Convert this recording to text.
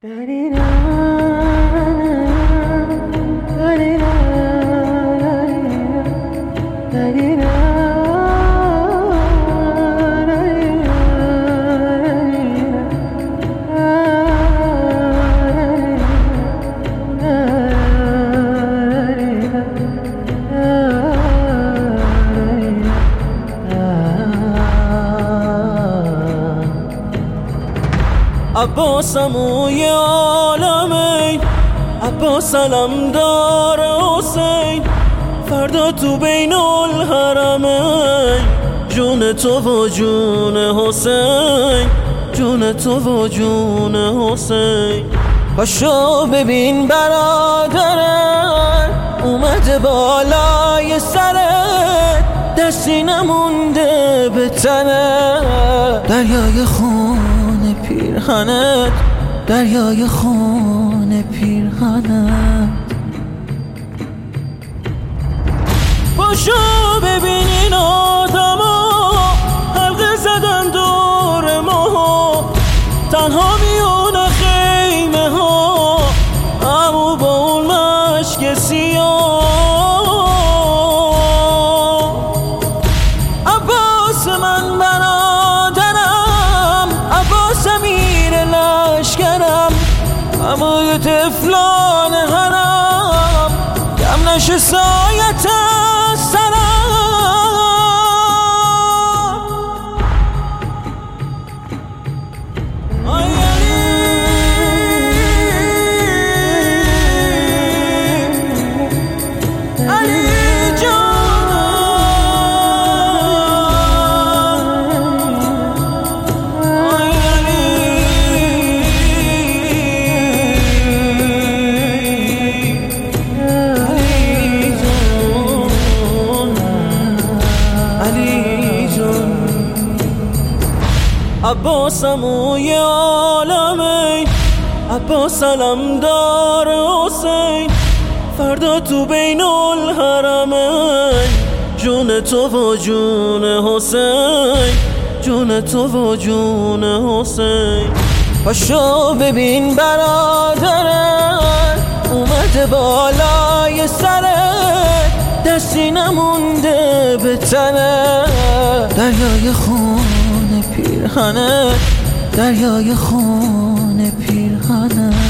عباسم و یه عالمه، عباس علم دار حسین، فردا تو بین الحرمه، جون تو و جون حسین، جون تو و جون حسین. پاشو ببین برادرت اومده بالای سرت، دستی نمونده به تنت، دریای خون پیرهنت، دریای خون پیرهنت. پاشو ببین این آدما حلقه زدن دور ما، تنها میونه خیمه ها، امو با اون مشک سیاه. عباس من برادرم، عباس امیر لشکرم، اما یه طفلان حرم، کم نشه سایت سرم. عباسم و یه عالمه، عباس علم دار حسین، فردا تو بین الحرمه، جون تو و جون حسین، جون تو و جون حسین. پاشو ببین برادرت اومده بالای سرت، دستی نمونده به تنت، دریای خون پیرهنت، دریای خون پیرهنت.